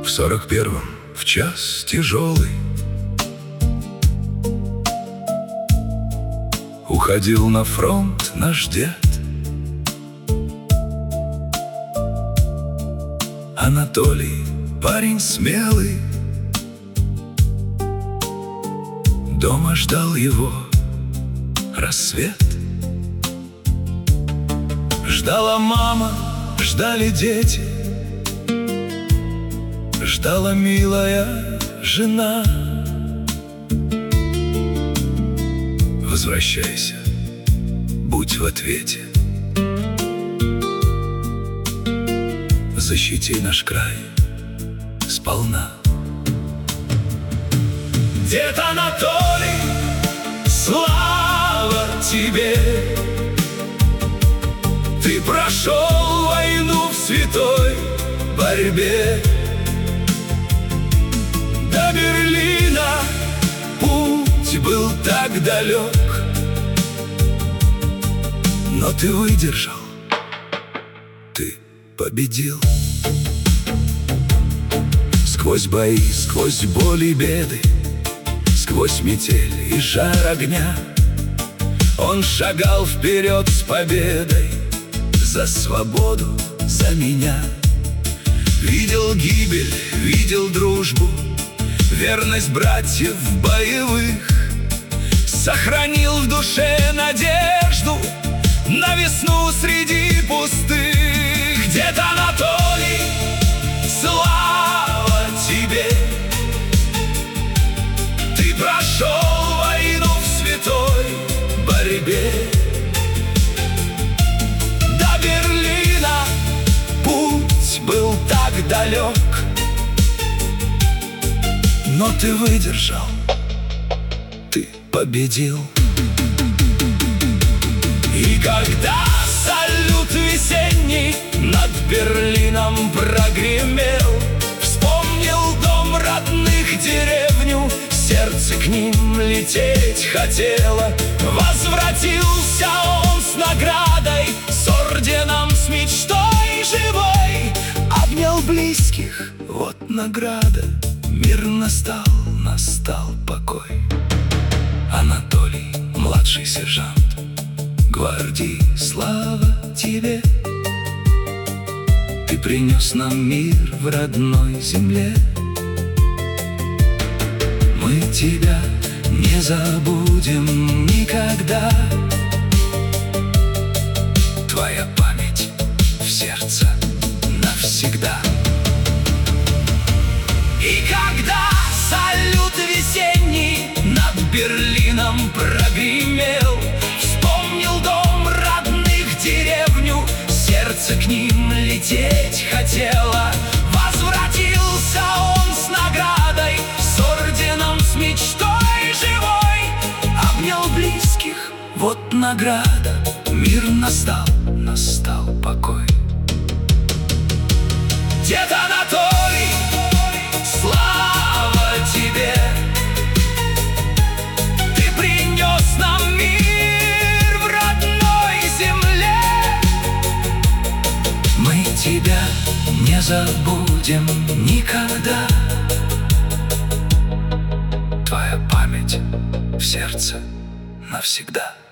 41-м, в час тяжелый, уходил на фронт наш дед Анатолий, парень смелый. Дома ждал его рассвет. Ждала мама, ждали дети, ждала милая жена. Возвращайся, будь в ответе, защити наш край сполна. Дед Анатолий, слава тебе! Ты прошел войну в святой борьбе. До Берлина путь был так далек, но ты выдержал, ты победил. Сквозь бои, сквозь боль и беды, сквозь метель и жар огня, он шагал вперед с победой за свободу, за меня. Видел гибель, видел дружбу, верность братьев боевых, сохранил в душе надежду на весну среди пустых. Дед Анатолий, слава тебе! Ты прошел войну в святой борьбе. До Берлина путь был так далек, но ты выдержал, ты победил. И когда салют весенний над Берлином прогремел, вспомнил дом родных, деревню, сердце к ним лететь хотело. Возвратился он с наградой, с орденом, с мечтой живой. Обнял близких, вот награда, мир настал, настал покой. Анатолий, младший сержант гвардии, слава тебе! Ты принес нам мир в родной земле. Мы тебя не забудем никогда. Твоя память в сердце навсегда. И когда салют весенний над Берлином прогремел, вспомнил дом родных, деревню, сердце к ним лететь хотело. Возвратился он с наградой, с орденом, с мечтой живой. Обнял близких, вот награда, мир настал, настал покой. Дед Анатолий, слава тебе! Ты принес нам мир в родной земле. Мы тебя не забудем никогда. Твоя память в сердце навсегда.